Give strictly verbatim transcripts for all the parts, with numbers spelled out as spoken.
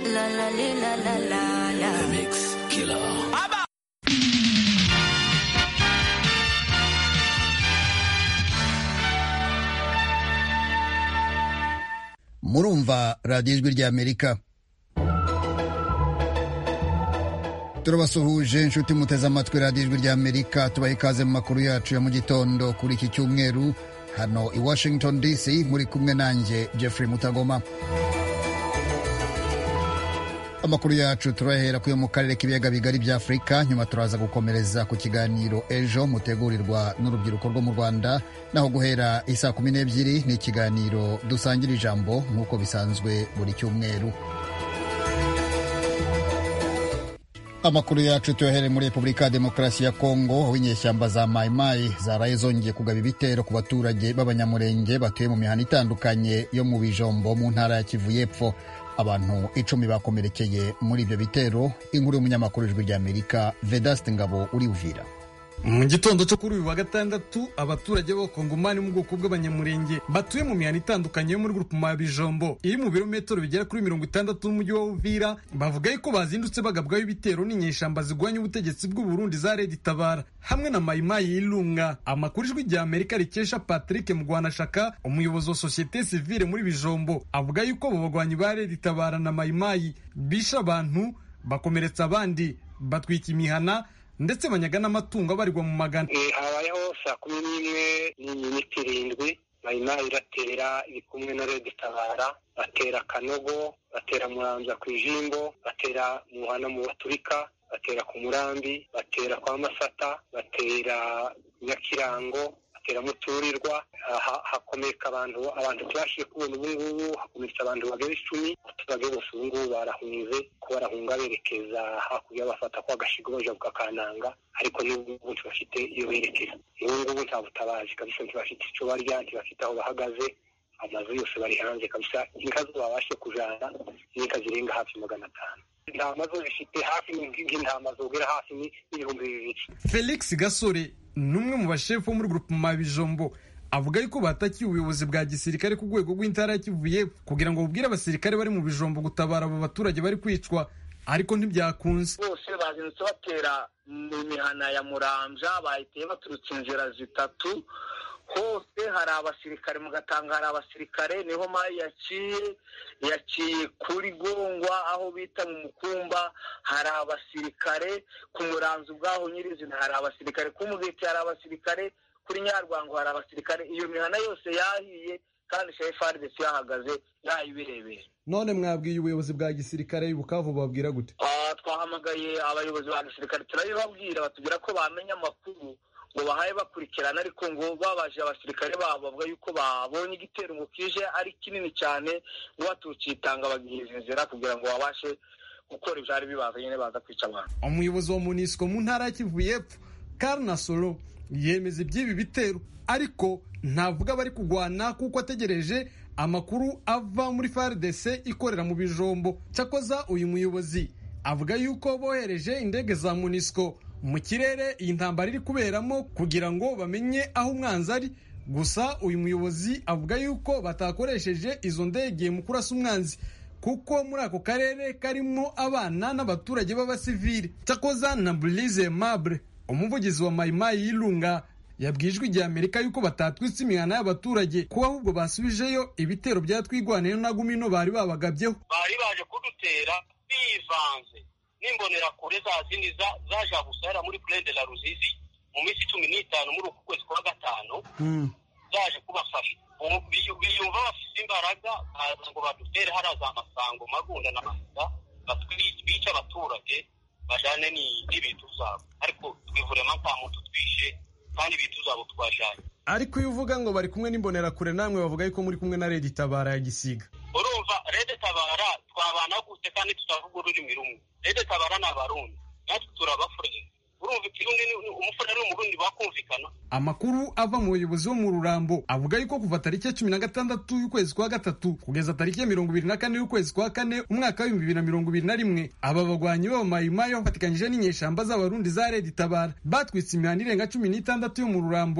La la la la la la. Mix Killer. Murumva radiyo ijwi ry'Amerika. Turabasuhuje inshuti muteze amatwi radiyo ijwi ry'Amerika, tubaha ikaze mu makuru yacu ya mu gitondo kuri iki cyumweru hano i Washington D C, muri kumwe nanjye Jeffrey Mutagoma. Amakuru yacu turahera kuyo mu karere k'ibiyaga bigari bya Afurika, nyuma turaza gukomereza ku kiganiro ejo mutegurirwa n'urubyiruko rwo mu Rwanda, naho guhera isaa kumi n'ebyiri ni ikiganiro dusangira ijambo nk'uko bisanzwe buri cyumweru. Amakuru yacu tuyahere muri Repubulika ya Demokarasi ya Kongo, aho inyeshyamba za Mai Mai zaraye zongeye kugaba ibitero ku baturage b'abanyamurenge batuye mu mihana itandukanye yo mu Bijombo mu ntara ya Kivu y'Epfo. Abantu icumi bakomerekeye muri ibyo bitero. Inkuru y'umunyamakuru w'Ijwi ry'Amerika Vedaste Ngabo uri Uvira. Mu gitondo cyo kuri uyu wa gatandatu, abaturage b'Abakongomani mu bwoko bw'abanyamurenge batuye mu mihana itandukanye yo muri groupement ya Bijombo iri mu birometero bigera kuri mirongo itandatu n'umujyi wa Uvira, bavuga yuko bazindutse bagabwaho ibitero n'inyeshyamba zigwanya ubutegetsi bw'u Burundi za Red Tabara hamwe na Mai Mai y'Ilunga. Amakuru Ijwi ry'Amerika rikesha Patrick Mugwanashaka, umuyobozi wa societe civile muri Bijombo, avuga yuko abo bagwanyi ba Red Tabara na Mai Mai bisha abantu, bakomeretsa abandi, batwika imihana ndetse banyaga n'amatungo abarirwa mu magana. Eh, habayeho saa kumi n'imwe n'iminota irindwi Mai Mai iratera iri kumwe na Red Tabara, batera Kanogo, batera Muramvya ku Ijimbo, batera Muhana mu Baturika, batera ku Murambi, batera kwa Masata, batera Nyakirango, batera Muturirwa. Ha, hakomeka abantu abantu twashiye kubona ubu ngubu, hakomeretsa abantu bagera icumi. Abaturage bose ubu ngubu barahunze ko barahunga berekeza hakurya, bafata kwa Gashigo baja ku Kananga, ariko n'ubu tubafite iyo berekeza. Ubu ngubu nta butabazi kabisa, ntibafite icyo barya, ntibafite aho bahagaze, amazu yose bari hanze kabisa. Inka zo babashe kujana n'inka zirenga hafi magana atanu. Intama zo zifite hafi nk'intama zogera hafi n'ibihumbi bibiri. Felix Gasore, numwe mu bashefu muri groupement Bijombo, avuga yuko batakiye ubuyobozi bwa gisirikare ku rwego rw'intara ya Kivu y'Epfo kugira ngo bubwire abasirikare bari mu Bijombo gutabara abo baturage bari kwicwa, ariko ntibyakunze. Bose bazindutse batera mu mihana ya Muramvya, bahiteye baturutse inzira zitatu. Hose hari abasirikare, mu Gatanga hari abasirikare, niho Mai yaciye yaciye kuri Gongwa aho bita mu Mukumba hari abasirikare, ku Muramvya ubwaho nyirizina hari abasirikare, ku Mugeti hari abasirikare, kuri Nyarwango hari abasirikare. Iyo mihana yose yahiye kandi F A R D C yahagaze yayibirebera. None mwabwiye ubuyobozi bwa gisirikare Bukavu babwira gute? Ah, twahamagaye abayobozi ba gisirikare turabibabwira, batubwira ko bamenya amakuru ngo bahaye bakurikirana, ariko ngo babaje abasirikare babo bavuga yuko babonye igitero ngo kije ari kinini cyane, ngo batucitanga bagihiza inzira kugira ngo babashe gukora ibyari bibaza nyine baza kwica abantu. Umuyobozi wa MONUSCO mu ntara ya Kivu y'Epfo Karna Solo yemeza iby'ibi bitero, ariko ntavuga bari kugwana kuko ategereje amakuru ava muri F A R D C ikorera mu Bijombo. Cyakoza uyu muyobozi avuga yuko bohereje indege za MONUSCO mu kirere iyi ntambara iri kuberamo kugira ngo bamenye aho umwanzi ari. Gusa uyu muyobozi avuga yuko batakoresheje izo ndege mu kurasa umwanzi kuko muri ako karere karimo abana n'abaturage b'abasivili. Cyakoza na Blaise Mabre, umuvugizi wa Mai Mai y'Ilunga, yabwiye Ijwi ry'Amerika yuko batatwitse imihana y'abaturage, kuko ahubwo basubijeyo ibitero byatwigwaniye na Gumino bari babagabyeho. Bari baje kudutera bivanze n'imbonera kure za zindi zaje gusara muri Plaine de la Ruzizi mu minsi cumi n'itanu muri uku kwezi kwa gatanu. Mm. Zaje kubafasha biyumva bafite imbaraga ngo badutere haraza amasango Magunda na Masaka, batwica abaturage bajane n'ibintu zabo, ariko twivurema nta muntu twishe kandi ibintu zabo twajanye. Ariko iyo uvuga ngo bari kumwe n'imbonera kure, namwe bavuga yuko muri kumwe na Red Tabara ya Gisiga. Urumva Red Tabara twabana gute kandi tutavuga ururimi rumwe? Red Tabara n'abarundi natwe turabafurira. Urumva ikirundi umufurira n'umurundi bakumvikana. Amakuru ava mu bayobozi bo mu Rurambo avuga yuko kuva tariki ya cumi na gatandatu y'ukwezi kwa gatatu kugeza tariki ya mirongo ibiri na kane y'ukwezi kwa kane umwaka w'ibihumbi bibiri na mirongo ibiri na rimwe aba bagwanyi b'aba Mai Mai bafatikanyije n'inyeshyamba z'abarundi za Red Tabara batwitse imihanda irenga cumi n'itandatu yo mu Rurambo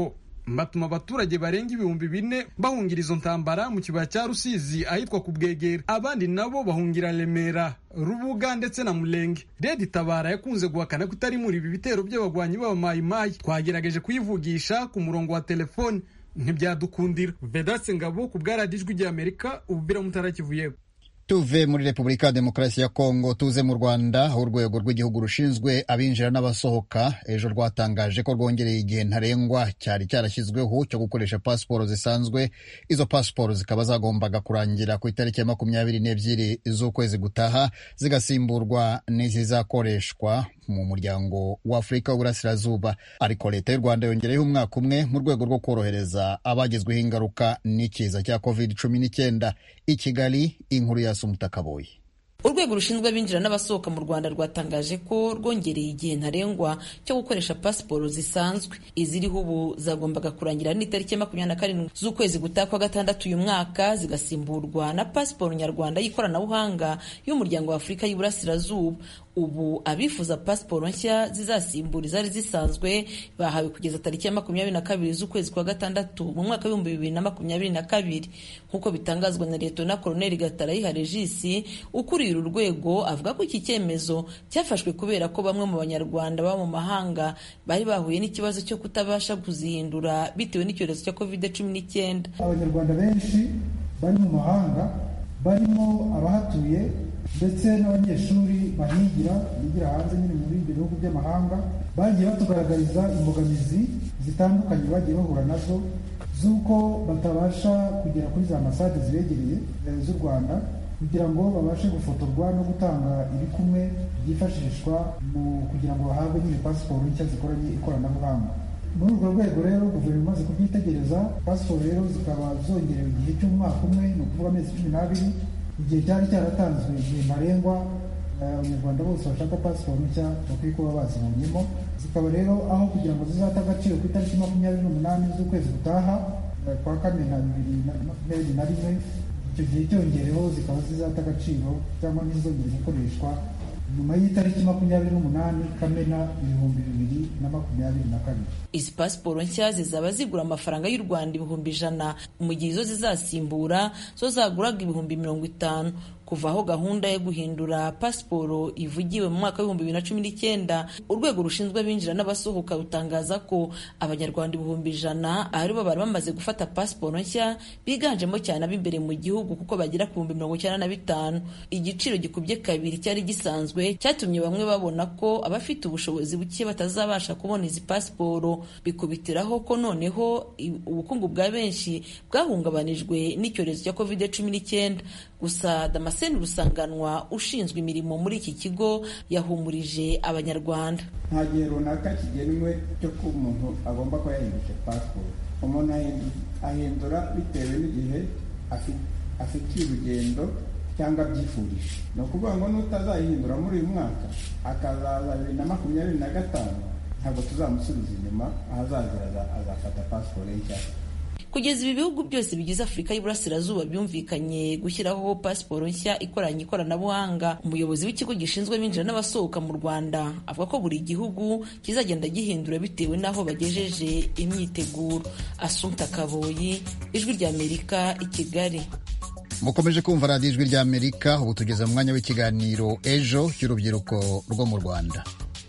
batuma abaturage barenga ibihumbi bine bahungira izo ntambara mu kibaya cya Rusizi ahitwa ku Bwegera, abandi nabo bahungira Remera, Rubuga ndetse na Mulenge. Red Tabara yakunze guhakana ko itari muri ibi bitero by'abagwanyi b'abamayimayi. Twagerageje kuyivugisha ku murongo wa telefone ntibyadukundira. Vedaste Ngabo ku bwaradijwi ry'Amerika, ububira Mutara Kivu Yepfo. Tuve muri Repubulika ya Demokarasi ya Kongo tuze mu Rwanda, aho urwego rw'igihugu rushinzwe abinjira n'abasohoka ejo rwatangaje ko rwongereye igihe ntarengwa cyari cyarashyizweho cyo gukoresha pasiporo zisanzwe. Izo pasiporo zikaba zagombaga kurangira ku itariki ya makumyabiri n'ebyiri z'ukwezi gutaha, zigasimburwa n'izizakoreshwa mu muryango wa Afurika w'Uburasirazuba. Ariko leta y'u Rwanda yongereyeho umwaka umwe mu rwego rwo korohereza abagizweho ingaruka n'ikiza cya covid cumi n'icyenda. I Kigali, inkuru ya Sumutakaboye. Urwego rushinzwe abinjira n'abasohoka mu Rwanda rwatangaje ko rwongereye igihe ntarengwa cyo gukoresha pasiporo zisanzwe. Iziriho ubu zagombaga kurangira n'itariki ya makumyabiri na karindwi z'ukwezi gutaha kwa gatandatu uyu mwaka, zigasimburwa na pasiporo nyarwanda y'ikoranabuhanga y'umuryango wa Afurika y'Uburasirazuba. Ubu abifuza pasiporo nshya zizasimbura izari zisanzwe bahawe kugeza tariki ya makumyabiri na kabiri z'ukwezi kwa gatandatu mu mwaka w'ibihumbi bibiri na makumyabiri na kabiri, nk'uko bitangazwa na Liyetona Koloneli Gatarayiha Regis ukuriye uru rwego. Avuga ko iki cyemezo cyafashwe kubera ko bamwe mu banyarwanda baba mu mahanga bari bahuye n'ikibazo cyo kutabasha kuzihindura bitewe n'icyorezo cya covid cumi n'icyenda. Abanyarwanda benshi bari mu mahanga, barimo abahatuye ndetse n'abanyeshuri bahigira bigira hanze nyine mu bindi bihugu by'amahanga, bagiye batugaragariza imbogamizi zitandukanye bagiye bahura nazo z'uko batabasha kugera kuri za ambasade zibegereye z'u Rwanda kugira ngo babashe gufotorwa no gutanga ibikumwe byifashishwa mu kugira ngo bahabwe nyine pasiporo nshya zikoranye ikoranabuhanga. Muri urwo rwego rero guverinoma imaze kubyitegereza, pasiporo rero zikaba zongerewe igihe cy'umwaka umwe, ni ukuvuga amezi cumi n'abiri, igihe cyari cyaratanzwe igihe ntarengwa abanyarwanda bose bashaka pasiporo nshya bakwiye kuba bazibonyemo. Zikaba rero aho kugira ngo zizata agaciro ku itariki makumyabiri n'umunani z'ukwezi gutaha kwa kane na bibiri na makumyabiri na rimwe, icyo gihe cyongereho zikaba zizata agaciro cyangwa ntizongere gukoreshwa nyuma y'itariki makumyabiri n'umunani Kamena ibihumbi bibiri na makumyabiri na kabiri. Izi pasiporo nshya zizaba zigura amafaranga y'u Rwanda ibihumbi ijana, mu gihe izo zizasimbura zo zaguraga ibihumbi mirongo itanu. Kuva aho gahunda yo guhindura pasiporo ivugiwe mu mwaka w'ibihumbi bibiri na cumi n'icyenda, urwego rushinzwe abinjira n'abasohoka rutangaza ko abanyarwanda ibihumbi ijana aribo bari bamaze gufata pasiporo nshya, biganjemo cyane ab'imbere mu gihugu kuko bagera ku bihumbi mirongo icyenda na bitanu. Igiciro gikubye kabiri cyari gisanzwe cyatumye bamwe babona ko abafite ubushobozi buke batazabasha kubona izi pasiporo, bikubitiraho ko noneho ubukungu bwa benshi bwahungabanijwe n'icyorezo cya covid cumi n'icyenda. Gusa Damascene Rusanganwa ushinzwe imirimo muri iki kigo yahumurije abanyarwanda. Nta gihe runaka kigenwe cyo ko umuntu agomba kuba yahinduje pasiporo. Umuntu ahindura bitewe n'igihe afitiye urugendo cyangwa abyifurije. Ni ukuvuga ngo n'utazayihindura muri uyu mwaka akazaza bibiri na makumyabiri na gatanu ntabwo tuzamusubiza inyuma, ahazagera azafata pasiporo nshya. Kugeza ibi bihugu byose bigize Afurika y'Uburasirazuba byumvikanye gushyiraho pasiporo nshya ikoranye ikoranabuhanga. Umuyobozi w'ikigo gishinzwe abinjira n'abasohoka mu Rwanda avuga ko buri gihugu kizagenda gihindura bitewe n'aho bagejeje imyiteguro. Assumpta Kaboyi, Ijwi ry'Amerika, i Kigali. Mukomeje kumva radiyo Ijwi ry'Amerika, ubu tugeze mu mwanya w'ikiganiro Ejo cy'urubyiruko rwo mu Rwanda.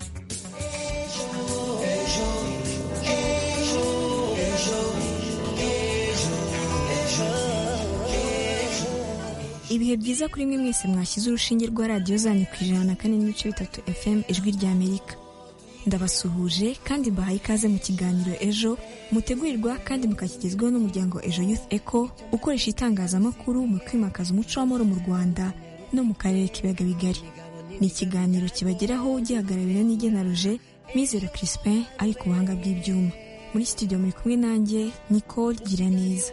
Ibihe byiza kuri mwe mwese mwashyize urushinge rwa radiyo zanyu ku ijana na kane n'ibice bitatu F M Ijwi ry'Amerika. Ndabasuhuje kandi mbahaye ikaze mu kiganiro Ejo, mutegurirwa kandi mukakigezweho n'umuryango Ejo Youth Echo ukoresha itangazamakuru mu kwimakaza umuco w'amahoro mu Rwanda no mu karere k'ibiyaga bigari. Ni ikiganiro kibageraho gihagarariwe n'Igena Roger, Mizero Crispin ari ku buhanga bw'ibyuma. Muri studio muri kumwe nanjye Nicole Giraneza.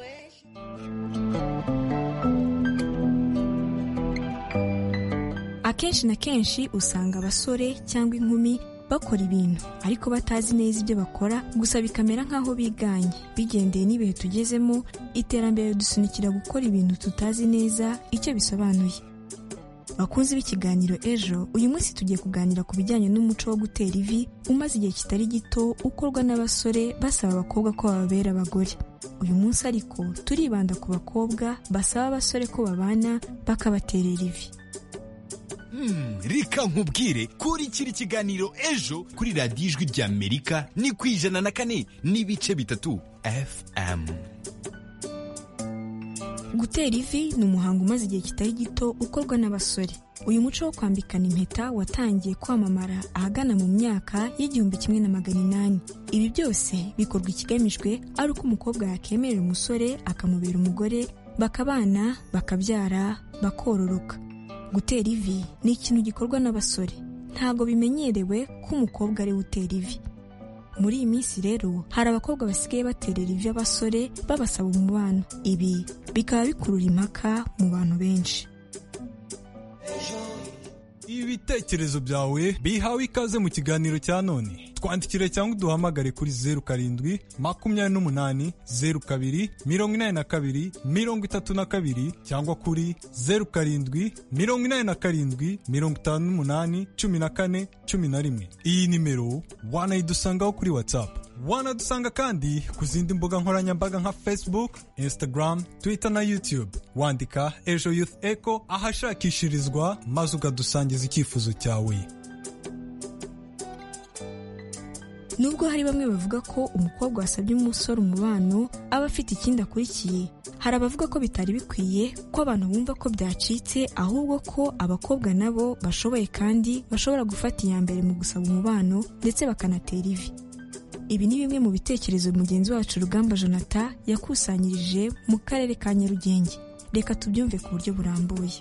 Akenshi na kenshi usanga abasore cyangwa inkumi bakora ibintu ariko batazi neza ibyo bakora, gusa bikamera nk'aho biganye. Bigendeye n'ibihe tugezemo, iterambere dusunikira gukora ibintu tutazi neza icyo bisobanuye. bakunze b'ikiganiro ejo, uyu munsi tugiye kuganira ku bijyanye n'umuco wo gutera ivi umaze igihe kitari gito ukorwa n'abasore basaba abakobwa ko bababera abagore. Uyu munsi ariko turibanda ku bakobwa basaba abasore ko babana bakabaterera ivi. Hmm, reka nkubwire kuri kiri kiganiro ejo kuri radiyo ijwi ry'Amerika ni ku ijana na kane n'ibice bitatu F M. Gutera ivi ni umuhango umaze igihe kitari gito ukorwa n'abasore. Uyu muco wo kwambikana impeta watangiye kwamamara ahagana mu myaka y'igihumbi kimwe na magana inani. Ibi byose bikorwa ikigamijwe ari uko umukobwa yakemerera umusore akamubera umugore, bakabana, bakabyara, bakororoka. Gutera ivi ni ikintu gikorwa n'abasore. Ntabwo bimenyerewe ko umukobwa ari utera ivi. Muri iyi minsi rero hari abakobwa basigaye baterera ivi abasore babasaba umubano. Ibi bikaba bikurura impaka mu bantu benshi. Ibitekerezo byawe bihawe ikaze mu kiganiro cya none. Twandikire cyangwa uduhamagare kuri zeru karindwi makumyabiri n'umunani zeru kabiri mirongo inani na kabiri mirongo itatu na kabiri cyangwa kuri zeru karindwi mirongo inani na karindwi mirongo itanu n'umunani cumi na kane cumi na rimwe. Iyi nimero wanayidusangaho kuri WhatsApp. Wanadusanga kandi ku zindi mbuga nkoranyambaga nka Facebook, Instagram, Twitter na YouTube. Wandika Ejo Youth Echo ahashakishirizwa maze ukadusangiza icyifuzo cyawe. Nubwo hari bamwe bavuga ko umukobwa wasabye umusore umubano aba afite ikindi akurikiye, hari abavuga ko bitari bikwiye ko abantu bumva ko byacitse, ahubwo ko abakobwa nabo bashoboye kandi bashobora gufata iya mbere mu gusaba umubano ndetse bakanatera ivi. Ibi ni bimwe mu bitekerezo mugenzi wacu Rugamba Jonathan yakusanyirije mu karere ka Nyarugenge. Reka tubyumve ku buryo burambuye.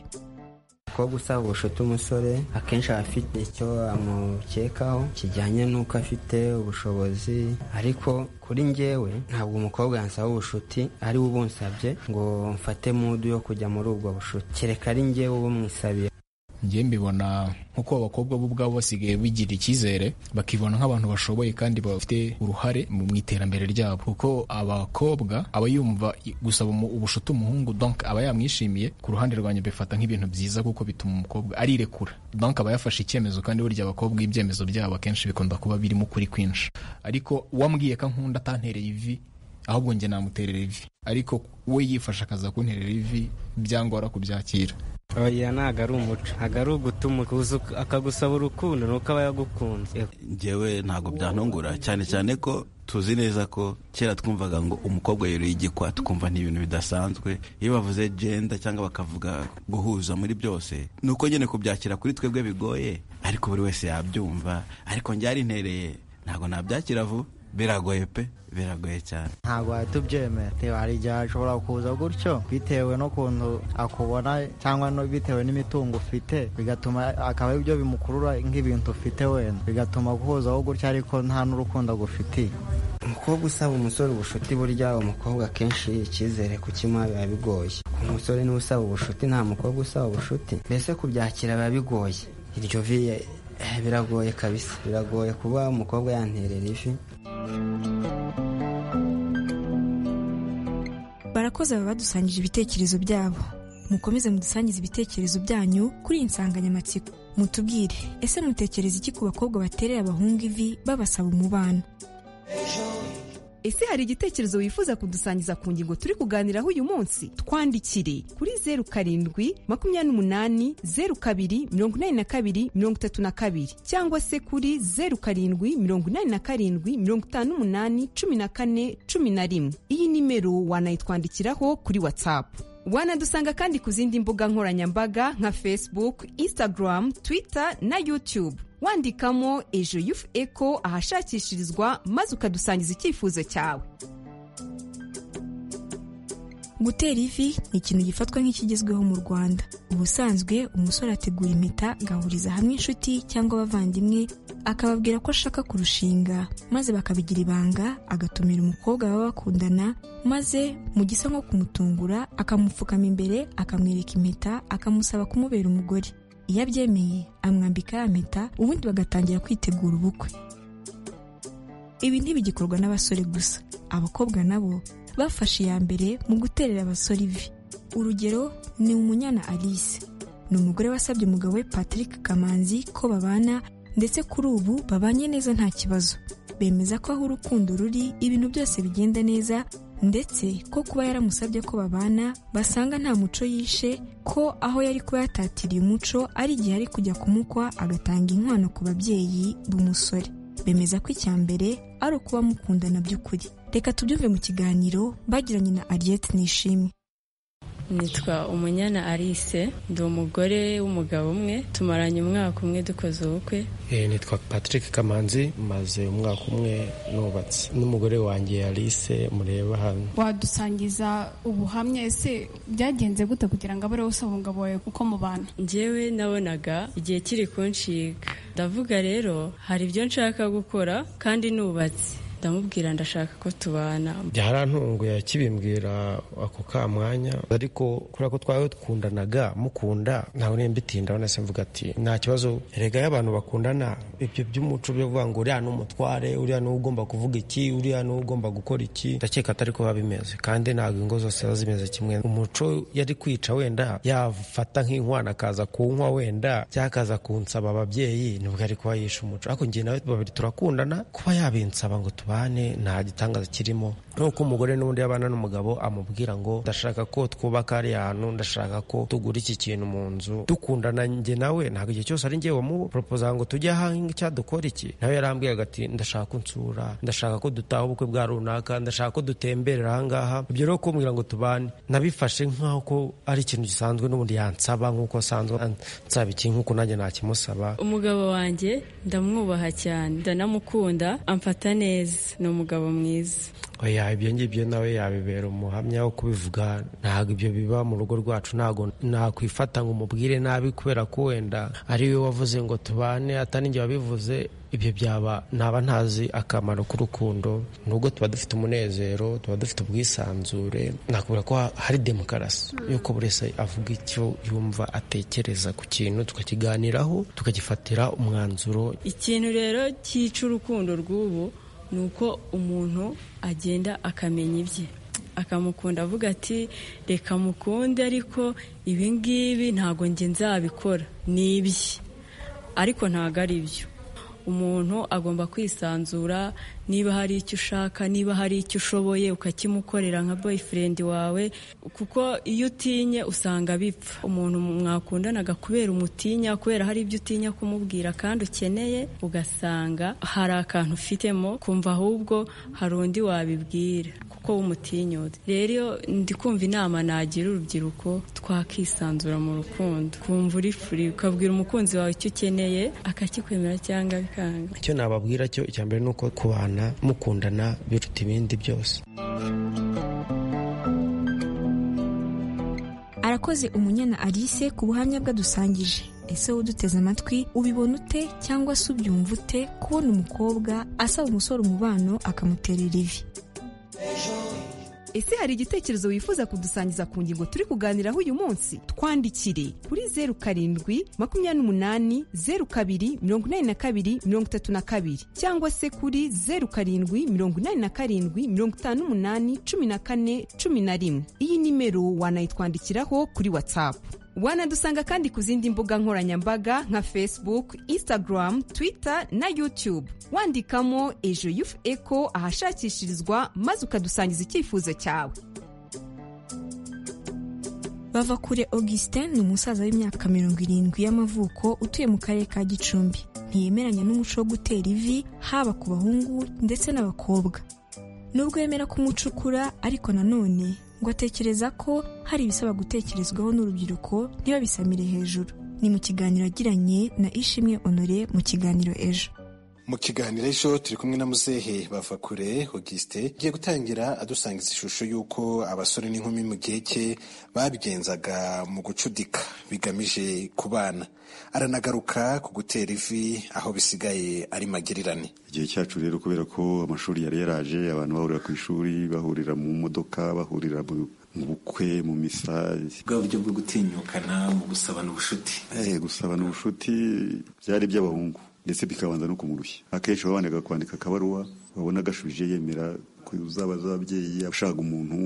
Ko gusaba ubushuti umusore akenshi afite icyo amukekaho kijyanye n'uko afite ubushobozi, ariko kuri njyewe ntabwo umukobwa yansaba ubushuti ari we ubunsabye ngo mfate mudu yo kujya muri ubwo bushuti, kereka ari njyewe ubumwisabiye. Njye mbibona nk'uko abakobwa bo ubwabo basigaye bigira icyizere bakibona nk'abantu bashoboye kandi bafite uruhare mu iterambere ryabo, kuko abakobwa aba yumva gusaba ubushuti umuhungu donc aba yamwishimiye. Ku ruhande rwanjye bifata nk'ibintu byiza kuko bituma umukobwa arirekura, donc aba yafashe icyemezo, kandi burya abakobwa ibyemezo byabo akenshi bikunda kuba birimo ukuri kwinshi. Ariko uwambwiye ko nkunda atantereye ivi ahubwo njye namuterera ivi, ariko we yifasha akaza kunterera ivi byangora kubyakira. Oya, ntago ari umuco, ntago ari ugutuma akagusaba urukundo nuko aba yagukunze. Njyewe ntago byantungura, cyane cyane ko tuzi neza ko kera twumvaga ngo umukobwa yoroye igikwa tukumva ni ibintu bidasanzwe. Iyo bavuze gender cyangwa bakavuga guhuza muri byose, nuko nyine kubyakira kuri twebwe bigoye, ariko buri wese yabyumva. Ariko njye ari ntereye ntago nabyakira vuba, biragoye pe, biragoye cyane. Ntabwo wahita ubyemera, hari igihe ashobora kuza gutyo bitewe n'ukuntu akubona cyangwa no bitewe n'imitungo ufite, bigatuma akaba ibyo bimukurura nk'ibintu ufite wenda, bigatuma guhuzaho gutyo ariko nta n'urukundo agufitiye. Umukobwa usaba umusore ubushuti, burya umukobwa akenshi icyizere kukimuha biba bigoye. Umusore niwe usaba ubushuti, nta mukobwa usaba ubushuti, mbese kubyakira biba bigoye. Iryo vi biragoye kabisa, biragoye kuba umukobwa yanterera ivi. Barakoze aba badusangije ibitekerezo byabo. Mukomeze mudusangize ibitekerezo byanyu kuri iyi nsanganyamatsiko. Mutubwire, ese mutekereza iki ku bakobwa baterera abahungu ivi babasaba umubano? Ese hari igitekerezo wifuza kudusangiza ku ngingo turi kuganiraho uyu munsi? Twandikire kuri zeru karindwi makumyabiri n'umunani zeru kabiri mirongo inani na kabiri mirongo itatu na kabiri cyangwa se kuri zeru karindwi mirongo inani na karindwi mirongo itanu n'umunani cumi na kane cumi na rimwe. Iyi nimero wanayitwandikiraho kuri WhatsApp. Wanadusanga kandi ku zindi mbuga nkoranyambaga nka Facebook, Instagram, Twitter na YouTube. Wandikamo Ejo Youth Echo ahashakishirizwa maze ukadusangiza icyifuzo cyawe. Gutera ivi ni ikintu gifatwa nk'ikigezweho mu Rwanda. Ubusanzwe umusore ategura impeta, agahuriza hamwe inshuti cyangwa abavandimwe, akababwira ko ashaka kurushinga, maze bakabigira ibanga, agatumira umukobwa baba bakundana, maze mu gisa nko kumutungura akamupfukama imbere, akamwereka impeta, akamusaba kumubera umugore. Iyo abyemeye amwambika ya mpeta, ubundi bagatangira kwitegura ubukwe. Ibi ntibigikorwa n'abasore gusa, abakobwa nabo bafashe iya mbere mu guterera abasore ivi. Urugero ni Umunyana Alice. ni umugore wasabye umugabo we Patrick Kamanzi ko babana ndetse kuri ubu babanye neza nta kibazo. Bemeza ko aho urukundo ruri ibintu byose bigenda neza ndetse ko kuba yaramusabye ko babana basanga nta muco yishe, ko aho yari kuba yatatiriye umuco ari igihe ari kujya kumukwa agatanga inkwano ku babyeyi b'umusore. Bemeza ko icya mbere ari ukuba mukundana by'ukuri. Reka tubyumve mu kiganiro bagiranye na Ariette Nishimwe. Nitwa Umunyana Alice, ndi umugore w'umugabo umwe, tumaranye umwaka umwe dukoze ubukwe. Eh, nitwa Patrick Kamanzi, maze umwaka umwe nubatse n'umugore wanjye Alice mureba hano. Wadusangiza ubuhamya, ese byagenze gute kugira ngo abare usaba umugabo wawe uko mubana? Njyewe nabonaga igihe kiri kunshiga, ndavuga rero hari ibyo nshaka gukora kandi nubatse, ndamubwira ndashaka ko tubana. Byarantunguye kibimbwira ako ka mwanya, ariko kuri ko twawe dukundanaga mukunda nawe nembitinda bonese mvuga ati nta kibazo, erega y'abantu bakundana ibyo by'umuco byo vuga ngo uriya n'umutware, uriya n'ugomba kuvuga iki, uriya n'ugomba gukora iki, ndakeka atari ko babimeze kandi ntabwo ingo zose zimeze kimwe. Umuco yari kwica wenda yafata nk'inkwana akaza kunywa wenda cyakaza kunsaba ababyeyi, nibwo ari kuba yisha umuco. Ariko ngiye nawe babiri turakundana, kuba yabinsaba ngo bane nta gitangaza kirimo. Nuko umugore n'undi yabana n'umugabo amubwira ngo ndashaka ko twubaka ari ahantu, ndashaka ko tugura iki kintu mu nzu, dukundana njye nawe ntabwo igihe cyose ari njye wamu proposa ngo tujye hangi cyadukora iki. Nawe yarambwiye ati ndashaka kunsura, ndashaka ko dutaha ubukwe bwa runaka, ndashaka ko dutemberera ahangaha. Ibyo rero kumbwira ngo tubane nabifashe nk'aho ko ari ikintu gisanzwe n'ubundi yansaba nk'uko asanzwe ansaba iki nk'uko nanjye nakimusaba. Umugabo wanjye ndamwubaha cyane, ndanamukunda, amfata neza, ni umugabo mwiza. Oya, ibyo ngibyo nawe yabibera umuhamya wo kubivuga. Ntabwo ibyo biba mu rugo rwacu, ntabwo nakwifata ngo umubwire nabi kubera ko wenda ari we wavuze ngo tubane atari njye wabivuze. Ibyo byaba ntaba ntazi akamaro k'urukundo. Nubwo tuba dufite umunezero, tuba dufite ubwisanzure, nakubwira ko hari demokarasi yuko buri wese avuga icyo yumva atekereza ku kintu, tukakiganiraho tukagifatira umwanzuro. Ikintu rero cyica urukundo rw'ubu ni uko umuntu agenda akamenya ibye, akamukunda, avuga ati reka mukunde ariko ibi ngibi ntabwo njye nzabikora, ni ibye, ariko ntabwo ari byo. Umuntu agomba kwisanzura, niba hari icyo ushaka, niba hari icyo ushoboye ukakimukorera nka boyfriend wawe, kuko iyo utinye usanga bipfa. Umuntu mwakundanaga kubera umutinya, kubera hari ibyo utinya kumubwira kandi ukeneye, ugasanga hari akantu ufitemo kumva ahubwo hari undi wabibwira kuko w'umutinyutse. Rero ndi kumva inama nagira urubyiruko, twakisanzura mu rukundo, kumva uri free, ukabwira umukunzi wawe icyo ukeneye akakikwemera cyangwa bikanga. Icyo nababwira cyo icya mbere nuko kubana mukundana biruta ibindi byose. Arakoze Umunyana Alice ku buhamya bwadusangije. Ese wowe uduteze amatwi ubibona ute cyangwa se ubyumva ute kubona umukobwa asaba umusore umubano akamuterera ivi? Ese hari igitekerezo wifuza kudusangiza ku ngingo turi kuganiraho uyu munsi? Twandikire kuri zeru karindwi makumyabiri n'umunani zeru kabiri mirongo inani na kabiri mirongo itatu na kabiri cyangwa se kuri zeru karindwi mirongo inani na karindwi mirongo itanu n'umunani cumi na kane cumi na rimwe. Iyi nimero wanayitwandikiraho kuri WhatsApp. Wanadusanga kandi ku zindi mbuga nkoranyambaga nka Facebook, Instagram, Twitter na YouTube. Wandikamo Ejo Youth Echo ahashakishirizwa maze ukadusangiza icyifuzo cyawe. Bavakure Augustin ni umusaza w'imyaka mirongo irindwi y'amavuko utuye mu karere ka Gicumbi. Ntiyemeranya n'umuco wo gutera ivi haba ku bahungu ndetse n'abakobwa. Nubwo yemera kumucukura ariko nanone ngo atekereza ko hari ibisaba gutekerezwaho n'urubyiruko ntibabisamire hejuru. Ni mu kiganiro agiranye na Ishimwe Honore mu kiganiro Ejo. Mu kiganiro Ejo turi kumwe na muzehe Bavakure Augustin, giye gutangira adusangiza ishusho y'uko abasore n'inkumi mu gihe cye babigenzaga mu gucudika bigamije kubana. Aranagaruka ku gutera ivi aho bisigaye ari magirirane. Igihe cyacu rero kubera ko amashuri yari yaraje, abantu bahurira ku ishuri, bahurira mu modoka, bahurira mu bukwe, mu misa. Bwa buryo bwo gutinyukana mu gusabana ubushuti. Eh, gusabana ubushuti byari by'abahungu ndetse bikabanza no kumurushya. Akenshi babanaga kwandika akabaruwa, babona gashuje yemera ko uzabaza ababyeyi, ashaka umuntu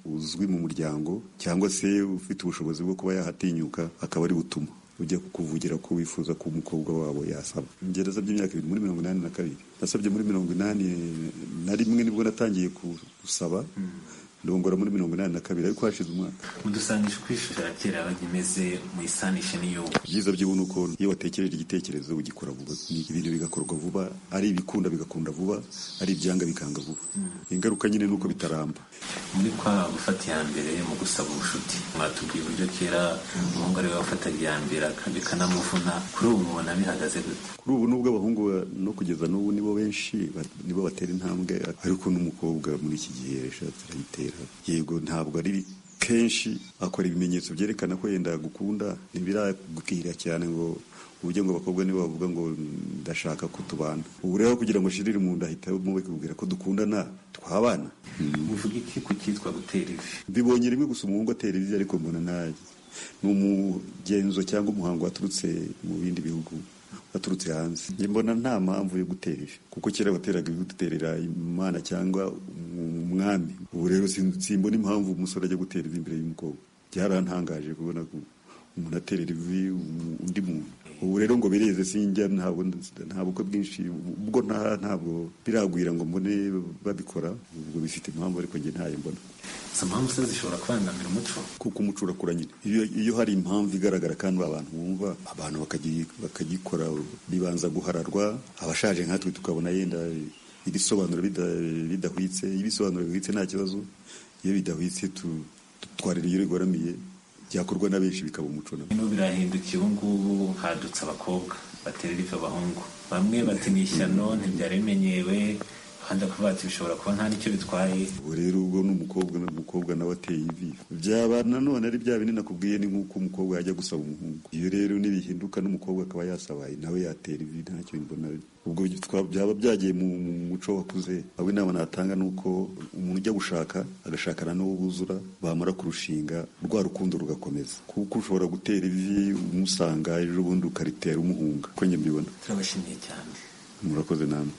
uzwi mu muryango cyangwa se ufite ubushobozi bwo kuba yahatinyuka akaba ari butuma ujya kukuvugira ko wifuza ko umukobwa wabo yasaba. Njye nasabye imyaka ibiri muri mirongo inani na kabiri, nasabye muri mirongo inani na rimwe nibwo natangiye gusaba, ndongora muri mirongo inani na kabiri, ariko hashize umwaka. Mudusangisha uko ishusho ya kera yabaga imeze muyisanishe n'iyo. Byiza by'ubu uko iyo watekereje igitekerezo ugikora vuba, ni ibintu bigakorwa vuba, ari ibikunda bigakunda vuba, ari ibyanga bikanga vuba. Ingaruka nyine nuko bitaramba. Muri kwa gufata iya mbere mu gusaba ubushuti, mwatubwiye uburyo kera umuhungu ari we wafata iya mbere bikanamuvuna, kuri ubu mubona bihagaze gute? Kuri ubu nubwo abahungu no kugeza n'ubu nibo benshi, nibo batera intambwe, ariko n'umukobwa muri iki gihe yashatse arayitera. Yego ntabwo ari kenshi akora ibimenyetso byerekana ko yenda gukunda, ntibirabwira cyane ngo uburyo ngo abakobwa nibo bavuga ngo ndashaka ko tubana. Ubu rero kugira ngo shirire mu nda ahita mube kubwira ko dukundana twabana. Muvuga iki ku cyitwa gutera ivi? Bibonye rimwe gusa umuhungu atera ivi, ariko mbona naye ni umugenzo cyangwa umuhango waturutse mu bindi bihugu, waturutse hanze. Njye mbona nta mpamvu yo gutera ivi, kuko kera bateraga ivi duterera Imana cyangwa umwami. Ubu rero simbona impamvu umusore ajya gutera ivi imbere y'umukobwa. Byarantangaje kubona ko umuntu aterera ivi undi muntu. Ubu rero ngo bireze sinjya, ntabwo ntabwo ko bwinshi ubwo nta ntabwo biragwira ngo mbone babikora, ubwo bifite impamvu, ariko njye ntayo mbona. Impamvu se zishobora kubangamira umuco, kuko umuco urakura nyine. Iyo iyo hari impamvu igaragara kandi abantu bumva, abantu bakagikora bibanza guhararwa. Abashaje nkatwe tukabona yenda ibisobanuro bidahwitse, ibisobanuro bihwitse nta kibazo. Iyo bidahwitse tutwarira iyo rigoramiye, byakorwa na benshi bikaba umuco. Nino birahindukiye ubu ngubu, hadutse abakobwa baterera ivi abahungu, bamwe bati ni ishyano ntibyarimenyewe, kandi akuvuga ati bishobora kuba nta nicyo bitwaye. Ubu rero ubwo n'umukobwa n'umukobwa nawe ateye ivi, byaba nanone ari bya bindi nakubwiye, ni nk'uko umukobwa yajya gusaba umuhungu. Iyo rero nibihinduka n'umukobwa akaba yasaba nawe yatera ivi, ntacyo mbona. Ubwo byaba byagiye mu muco wakuze. Aho inama natanga nuko umuntu ujya gushaka agashakana n'uwo buzura, bamara kurushinga rwa rukundo rugakomeza, kuko ushobora gutera ivi umusanga ejo bundi ukaritera umuhunga. Ko njye mbibona. Turabashimiye cyane. Murakoze namwe.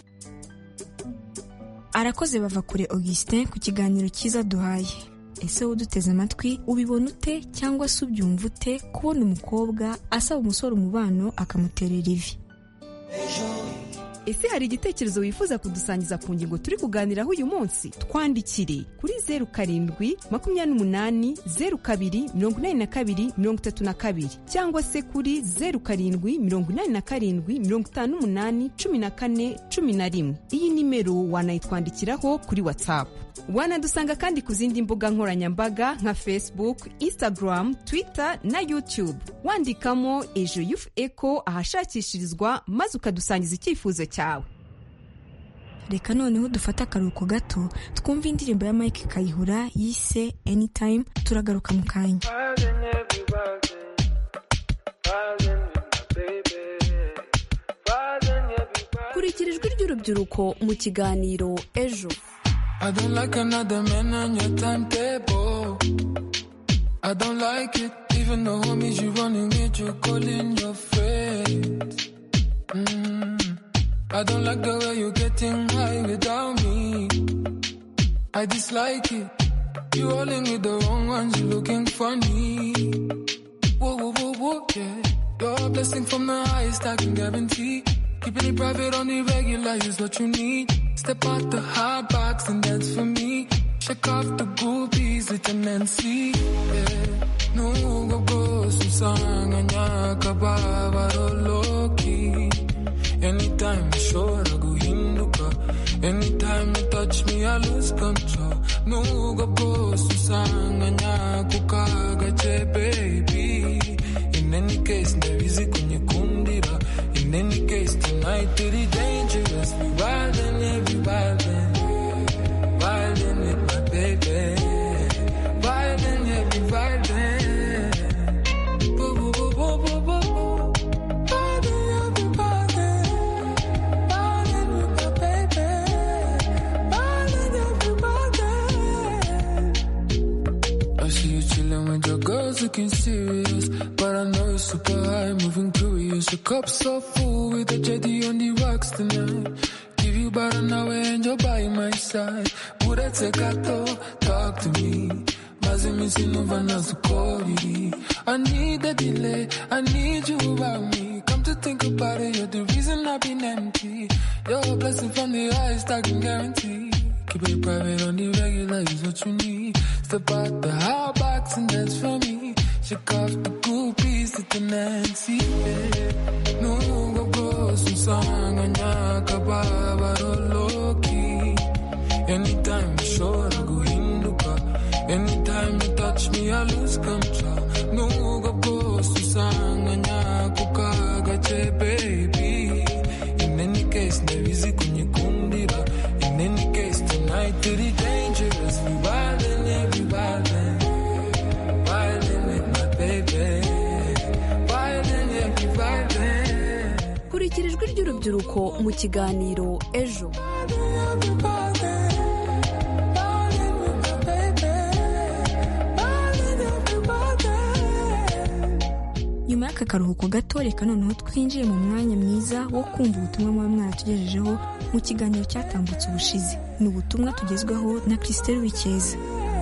Arakoze Bavakure Augustin ku kiganiro cyiza duhaye. Ese wowe uduteze amatwi ubibona ute cyangwa se ubyumva ute kubona umukobwa asaba umusore umubano akamuterera ivi? Ese hari igitekerezo wifuza kudusangiza ku ngingo turi kuganiraho uyu munsi? Twandikire kuri zeru karindwi makumyabiri n'umunani zeru kabiri mirongo inani na kabiri mirongo itatu na kabiri cyangwa se kuri zeru karindwi mirongo inani na karindwi mirongo itanu n'umunani cumi na kane cumi na rimwe. Iyi nimero wanayitwandikiraho kuri WhatsApp. Wanadusanga kandi ku zindi mbuga nkoranyambaga nka Facebook, Instagram, Twitter na YouTube. Wandikamo Ejo Youth Echo ahashakishirizwa maze ukadusangiza icyifuzo cyawe. Reka noneho dufata akaruhuko gato twumva indirimbo ya Mike Kayihura yise Anytime. Turagaruka mu kanya. Kurikira ijwi ry'urubyiruko mu kiganiro Ejo. I don't like another man on your timetable. I don't like it, even though homies you running with, you calling your friends. Mm. I don't like the way you're getting high without me. I dislike it. You rolling with the wrong ones, you looking funny. Whoa, whoa, whoa, whoa, yeah. You're a blessing from the highest I can guarantee. Keeping it private on the regular is what you need. Step out the hot box and dance for me. Shake off the groupies with an N C. Yeah. Nungo go susanga nyaka baba loki. Anytime you show I go hinduka. Anytime you touch me I lose control. Nungo go susanga nyaka kagache baby. In any case nevizi kunyikundira. In any case tonight it is dangerous. We wildin', yeah, we wildin'. Wildin' with my baby. Wildin', yeah, we wildin'. Boo, boo, boo, boo, boo, boo. Wildin', yeah, we wildin'. Wildin' with my baby. Wildin', yeah, we wildin'. I see you chillin' with your girls looking serious, but I know you're super high, moving curious. Your cup so full with a jetty on the rocks tonight. Give you about an hour and you're by my side. Would I take a thought? Talk to me. kazi misi numva nazukori. I need the delay, I need you about me. Come to think about it, you're the reason I've been empty. You're a blessing from the highest I can guarantee. Keep it private on the regular is what you need. Step out the hot box and dance for me. Shake off the groupies to the Nancy, yeah. No, go go, susanga nyaka baba low-key. Anytime you show, I go hinduka. Anytime you touch me, I lose control. No, go go, susanga nyaka kagache, baby. In any case, nevizi kunyikundira. In any case, tonight it is dangerous. We wildin', we wildin'. kurikira ijwi ry'urubyiruko mu kiganiro ejo. nyuma y'aka karuhuko gato reka noneho twinjiye mu mwanya mwiza wo kumva ubutumwa muba mwaratugejejeho mu kiganiro cyatambutse ubushize. ni ubutumwa tugezwaho na Christelle Wikeza.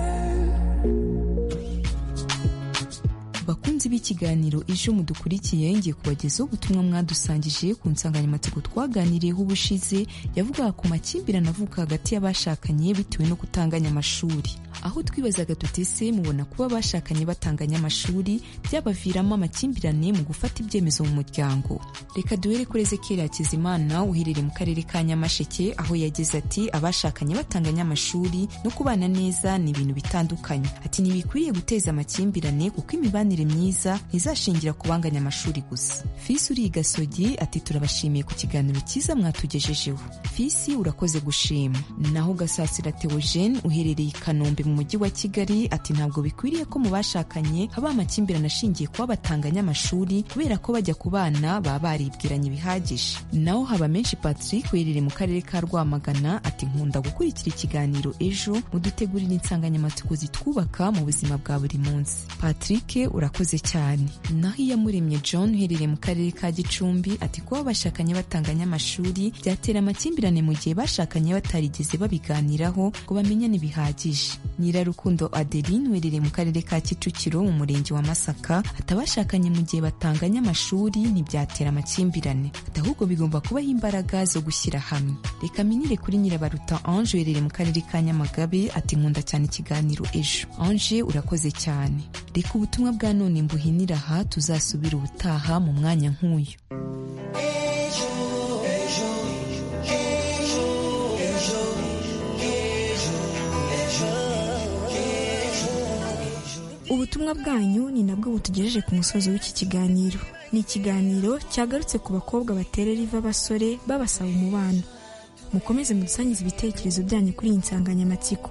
bakunzi b'ikiganiro ejo mudukurikiye, ngiye kubagezaho ubutumwa mwadusangije ku nsanganyamatsiko twaganiriyeho ubushize yavugaga ku makimbirane avuka hagati y'abashakanye bitewe no kutanganya amashuri, aho twibazaga tutese mubona kuba abashakanye batanganya amashuri byabaviramo amakimbirane mu gufata ibyemezo mu muryango. Reka duhere kuri Ezekiel Hakizimana uherereye mu karere ka Nyamasheke, aho yagize ati abashakanye batanganya amashuri no kubana neza ni ibintu bitandukanye. Ati ntibikwiriye guteza amakimbirane kuko imibanire myiza ntizashingira ku banganya amashuri gusa. Fisi uri Gasogi ati turabashimiye ku kiganiro cyiza mwatugejejeho. Fisi urakoze gushima. Naho Gasasira Theogene uherereye i Kanombe mu mujyi wa Kigali ati ntabwo bikwiriye ko mu bashakanye haba amakimbirane ashingiye kuba batanganya amashuri kubera ko bajya ku bana baba baribwiranye bihagije. Naho haba menshi Patrick uherereye mu karere ka Rwamagana ati nkunda gukurikira ikiganiro ejo mudutegurira insanganyamatsiko zitwubaka mu buzima bwa buri munsi. Patrick urakoze cyane. Naho Iyamuremye John uherereye mu karere ka Gicumbi ati kuba bashakanye batanganya amashuri byatera amakimbirane mu gihe bashakanye batarigeze babiganiraho ngo bamenyane bihagije. Nyirarukundo Adeline uherereye mu karere ka Kicukiro mu murenge wa Masaka atabashakanye mu gihe batanganya amashuri ntibyatera amakimbirane, ahubwo bigomba kubaho imbaraga zo gushyira hamwe. Reka minire kuri Nyirabaruta Ange uherereye mu karere ka Nyamagabe ati nkunda cyane ikiganiro ejo. Ange urakoze cyane. Reka ubutumwa bwa none mbuhinira aha, tuzasubira ubutaha mu mwanya nk'uyu. Ubutumwa bwanyu ni nabwo butugejeje ku musozo w'iki kiganiro. Ni ikiganiro cyagarutse ku bakobwa baterera iva abasore babasaba umubano. Mukomeze mudusangize ibitekerezo byanyu kuri iyi nsanganyamatsiko.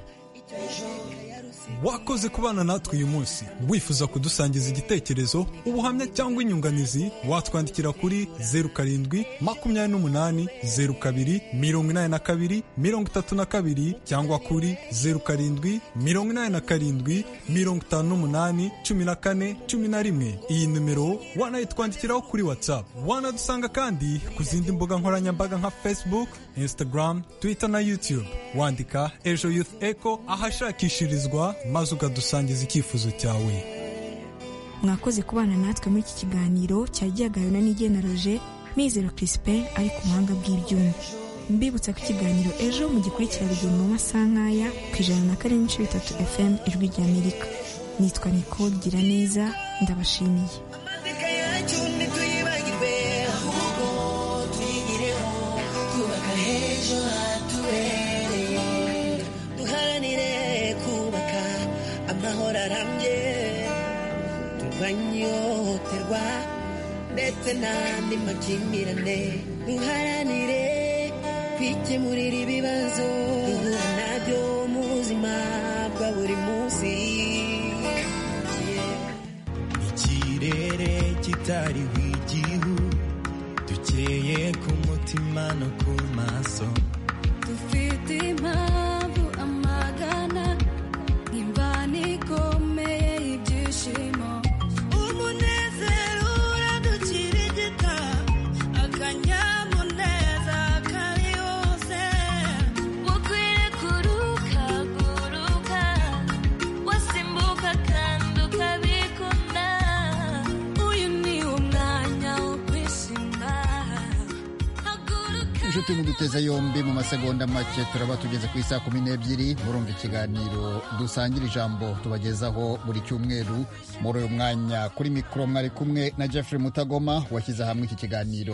Wakoze kubana natwe uyu munsi. Wifuza kudusangiza igitekerezo, ubuhamya cyangwa inyunganizi, watwandikira kuri zeru karindwi makumyabiri n'umunani zeru kabiri mirongo inani na kabiri mirongo itatu na kabiri cyangwa kuri zeru karindwi mirongo inani na karindwi mirongo itanu n'umunani cumi na kane cumi na rimwe. Iyi numero wanayitwandikiraho kuri WhatsApp. Wanadusanga kandi ku zindi mbuga nkoranyambaga nka Facebook, Instagram, Twitter na YouTube. Wandika Ejo Youth Echo ahashakishirizwa maze ukadusangiza icyifuzo cyawe. Mwakoze kubana natwe muri iki kiganiro cyajyagayo na Nigena Roger, Mizero Crispin ari ku buhanga bw'ibyuma. Mbibutsa ko ikiganiro ejo mu gikurikira rugendo mu masaha nk'aya ku ijana na kane n'ibice bitatu F M ijwi rya Amerika. Nitwa Nicole Giraneza, ndabashimiye. amahoro arambye turwanyoterwa ndetse n'andi makimbirane duharanire kwikemurira ibibazo duhura nabyo mu buzima bwa buri munsi. Ikirere kitariho igihu dukeye ku mutima no ku maso, dufite impamvu amagana imvana ikomeye ibyishimo, umunezero uradukirigita akanyamuneza kari hose, wakwiriye kuruka guruka wasimbuka inshuti muduteze yombi, mu masegonda make turaba tugeze ku isaa kumi n'ebyiri. Murumva ikiganiro dusangira ijambo tubagezaho buri cyumweru. Muri uyu mwanya kuri mikoro mwari kumwe na Jeffrey Mutagoma washyize hamwe iki kiganiro.